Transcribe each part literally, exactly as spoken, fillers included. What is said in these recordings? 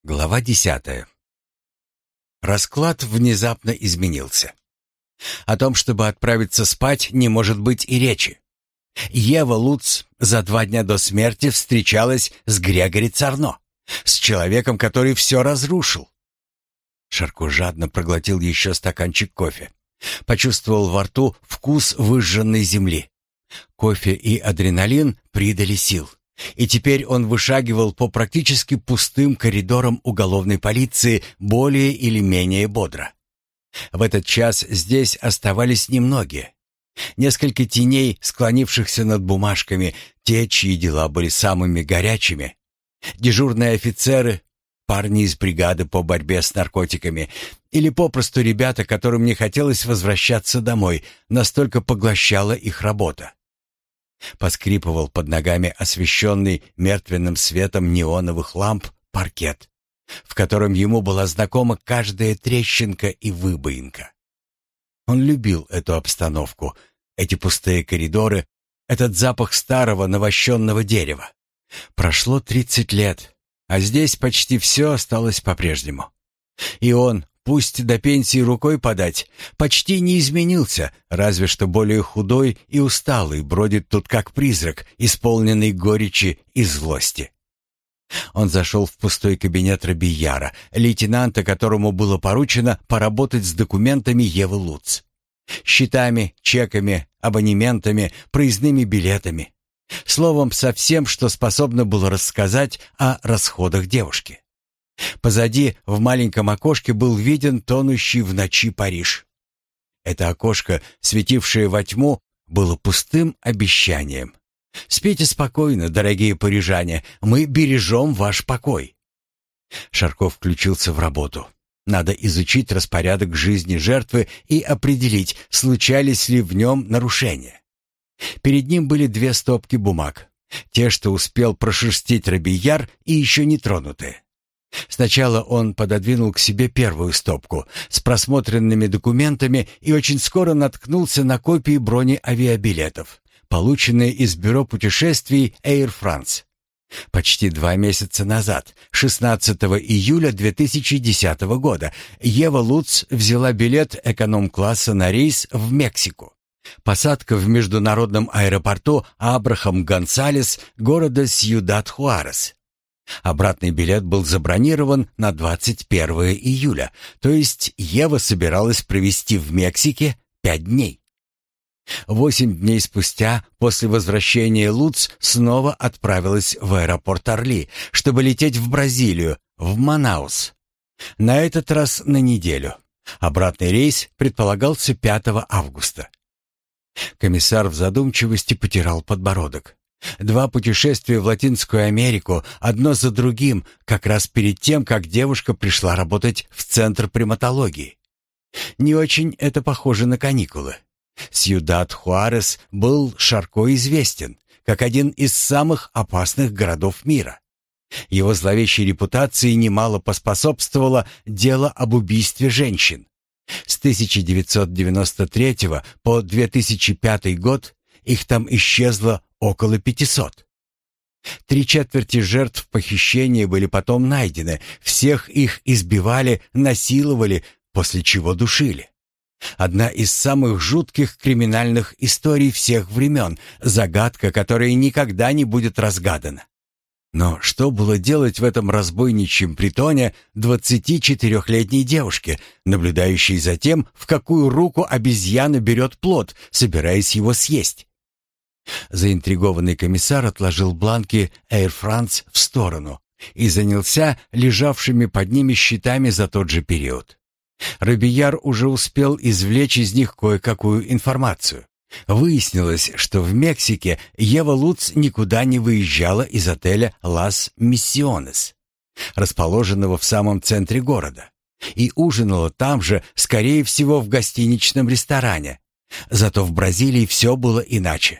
Глава десятая. Расклад внезапно изменился. О том, чтобы отправиться спать, не может быть и речи. Ева Луц за два дня до смерти встречалась с Грегори Царно, с человеком, который все разрушил. Шарко жадно проглотил еще стаканчик кофе. Почувствовал во рту вкус выжженной земли. Кофе и адреналин придали сил. И теперь он вышагивал по практически пустым коридорам уголовной полиции более или менее бодро. В этот час здесь оставались немногие. Несколько теней, склонившихся над бумажками, те, чьи дела были самыми горячими. Дежурные офицеры, парни из бригады по борьбе с наркотиками или попросту ребята, которым не хотелось возвращаться домой, настолько поглощала их работа. Поскрипывал под ногами освещенный мертвенным светом неоновых ламп паркет, в котором ему была знакома каждая трещинка и выбоинка. Он любил эту обстановку, эти пустые коридоры, этот запах старого навощенного дерева. Прошло тридцать лет, а здесь почти все осталось по-прежнему. И он, пусть до пенсии рукой подать, почти не изменился, разве что более худой и усталый бродит тут как призрак, исполненный горечи и злости. Он зашел в пустой кабинет Робийяра, лейтенанта, которому было поручено поработать с документами Евы Луц. Счетами, чеками, абонементами, проездными билетами. Словом, со всем, что способно было рассказать о расходах девушки. Позади, в маленьком окошке, был виден тонущий в ночи Париж. Это окошко, светившее во тьму, было пустым обещанием. «Спите спокойно, дорогие парижане, мы бережем ваш покой». Шарко включился в работу. Надо изучить распорядок жизни жертвы и определить, случались ли в нем нарушения. Перед ним были две стопки бумаг. Те, что успел прошерстить Робийяр, и еще не тронутые. Сначала он пододвинул к себе первую стопку с просмотренными документами и очень скоро наткнулся на копии бронеавиабилетов, полученные из бюро путешествий Air France. Почти два месяца назад, шестнадцатого июля две тысячи десятого года, Ева Луц взяла билет эконом-класса на рейс в Мексику. Посадка в международном аэропорту Абрахам Гонсалес города Сьюдад-Хуарес. Обратный билет был забронирован на двадцать первое июля, то есть Ева собиралась провести в Мексике пять дней. Восемь дней спустя, после возвращения Луц, снова отправилась в аэропорт Орли, чтобы лететь в Бразилию, в Манаус. На этот раз на неделю. Обратный рейс предполагался пятого августа. Комиссар в задумчивости потирал подбородок. Два путешествия в Латинскую Америку, одно за другим, как раз перед тем, как девушка пришла работать в Центр приматологии. Не очень это похоже на каникулы. Сьюдад-Хуарес был Шарко известен, как один из самых опасных городов мира. Его зловещей репутации немало поспособствовало дело об убийстве женщин. С тысяча девятьсот девяносто третьего по две тысячи пятый год их там исчезло около пятисот. Три четверти жертв похищения были потом найдены, всех их избивали, насиловали, после чего душили. Одна из самых жутких криминальных историй всех времен, загадка, которая никогда не будет разгадана. Но что было делать в этом разбойничьем притоне двадцатичетырехлетней девушке, наблюдающей за тем, в какую руку обезьяна берет плод, собираясь его съесть? Заинтригованный комиссар отложил бланки Air France в сторону и занялся лежавшими под ними счетами за тот же период. Робийяр уже успел извлечь из них кое-какую информацию. Выяснилось, что в Мексике Ева Луц никуда не выезжала из отеля «Лас Миссионес», расположенного в самом центре города, и ужинала там же, скорее всего, в гостиничном ресторане. Зато в Бразилии все было иначе.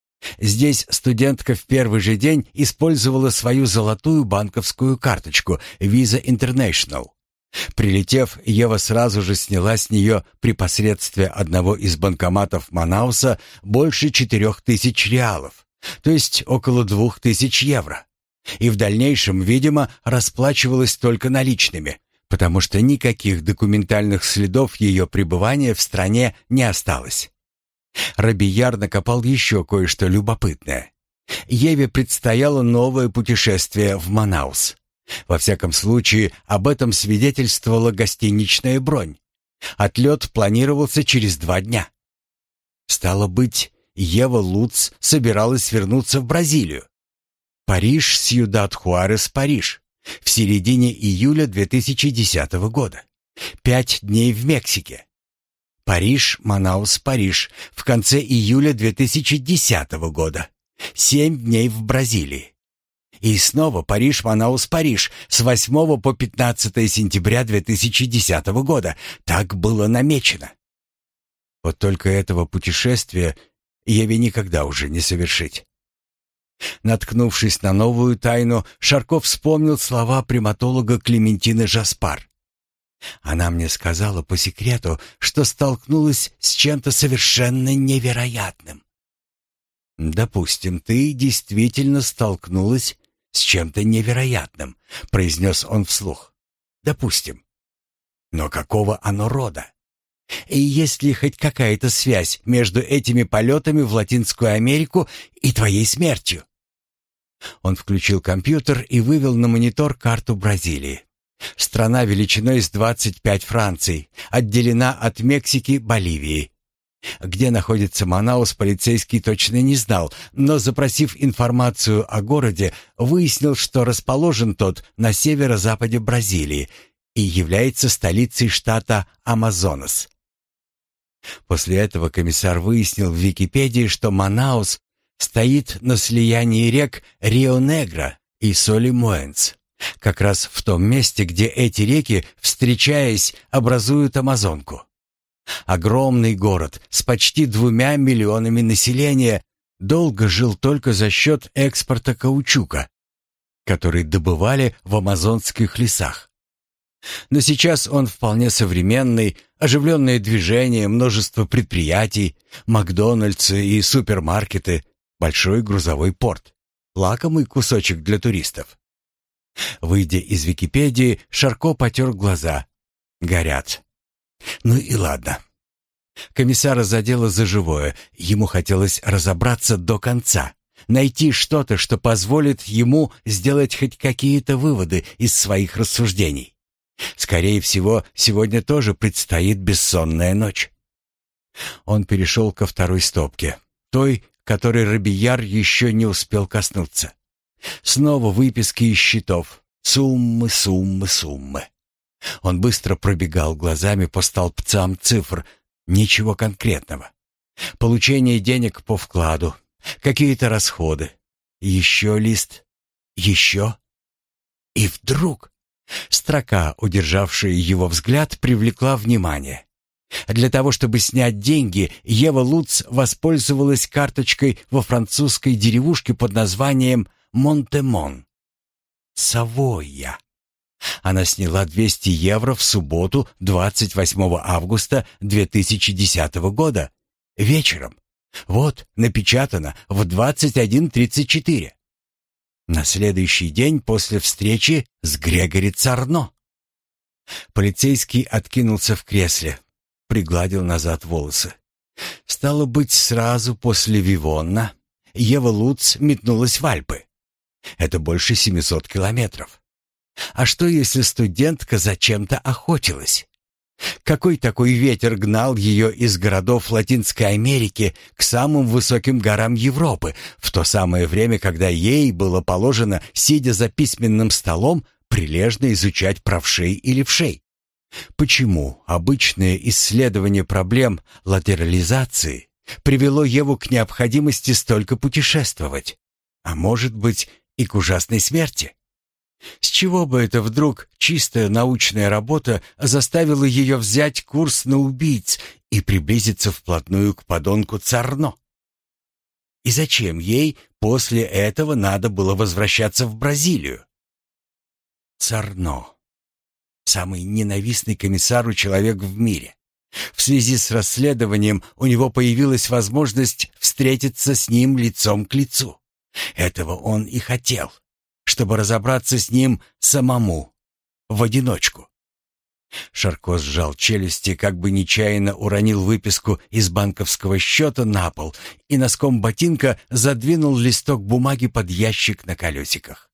Здесь студентка в первый же день использовала свою золотую банковскую карточку Visa International. Прилетев, Ева сразу же сняла с нее при посредстве одного из банкоматов Манауса больше четырех тысяч реалов, то есть около двух тысяч евро. И в дальнейшем, видимо, расплачивалась только наличными, потому что никаких документальных следов ее пребывания в стране не осталось. Робийяр накопал еще кое-что любопытное. Еве предстояло новое путешествие в Манаус. Во всяком случае, об этом свидетельствовала гостиничная бронь. Отлет планировался через два дня. Стало быть, Ева Луц собиралась вернуться в Бразилию. Париж, Сьюдад-Хуарес, Париж. В середине июля две тысячи десятого года. Пять дней в Мексике. Париж, Манаус, Париж. В конце июля две тысячи десятого года. Семь дней в Бразилии. И снова Париж, Манаус, Париж. С восьмого по пятнадцатое сентября две тысячи десятого года. Так было намечено. Вот только этого путешествия Еве никогда уже не совершить. Наткнувшись на новую тайну, Шарков вспомнил слова приматолога Клементины Жаспар. Она мне сказала по секрету, что столкнулась с чем-то совершенно невероятным. «Допустим, ты действительно столкнулась с чем-то невероятным», — произнес он вслух. «Допустим. Но какого оно рода? И есть ли хоть какая-то связь между этими полетами в Латинскую Америку и твоей смертью?» Он включил компьютер и вывел на монитор карту Бразилии. Страна величиной с двадцать пять Франций, отделена от Мексики Боливией. Где находится Манаус, полицейский точно не знал, но, запросив информацию о городе, выяснил, что расположен тот на северо-западе Бразилии и является столицей штата Амазонас. После этого комиссар выяснил в Википедии, что Манаус стоит на слиянии рек Рио-Негро и Солимоэнс, как раз в том месте, где эти реки, встречаясь, образуют Амазонку. Огромный город с почти двумя миллионами населения долго жил только за счет экспорта каучука, который добывали в амазонских лесах. Но сейчас он вполне современный, оживленное движение, множество предприятий, Макдональдсы и супермаркеты, большой грузовой порт, лакомый кусочек для туристов. Выйдя из Википедии, Шарко потер глаза. Горят. Ну и ладно. Комиссара задело за живое. Ему хотелось разобраться до конца, найти что-то, что позволит ему сделать хоть какие-то выводы из своих рассуждений. Скорее всего, сегодня тоже предстоит бессонная ночь. Он перешел ко второй стопке, той, которой Робийяр еще не успел коснуться. Снова выписки из счетов. Суммы, суммы, суммы. Он быстро пробегал глазами по столбцам цифр. Ничего конкретного. Получение денег по вкладу. Какие-то расходы. Еще лист. Еще. И вдруг строка, удержавшая его взгляд, привлекла внимание. Для того, чтобы снять деньги, Ева Луц воспользовалась карточкой во французской деревушке под названием Монтемон. Савойя. Она сняла двести евро в субботу, двадцать восьмого августа две тысячи десятого года, вечером. Вот, напечатано в двадцать один тридцать четыре. На следующий день после встречи с Грегори Царно. Полицейский откинулся в кресле, пригладил назад волосы. Стало быть, сразу после Вивонна Ева Луц метнулась в Альпы. Это больше семисот километров. А что, если студентка зачем-то охотилась? Какой такой ветер гнал ее из городов Латинской Америки к самым высоким горам Европы, в то самое время, когда ей было положено, сидя за письменным столом, прилежно изучать правшей и левшей? Почему обычное исследование проблем латерализации привело Еву к необходимости столько путешествовать? А может быть, и к ужасной смерти? С чего бы это вдруг чистая научная работа заставила ее взять курс на убийц и приблизиться вплотную к подонку Царно? И зачем ей после этого надо было возвращаться в Бразилию? Царно. Самый ненавистный комиссару человек в мире. В связи с расследованием у него появилась возможность встретиться с ним лицом к лицу. Этого он и хотел. чтобы разобраться с ним самому, в одиночку. Шарко сжал челюсти, как бы нечаянно уронил выписку из банковского счета на пол и носком ботинка задвинул листок бумаги под ящик на колесиках.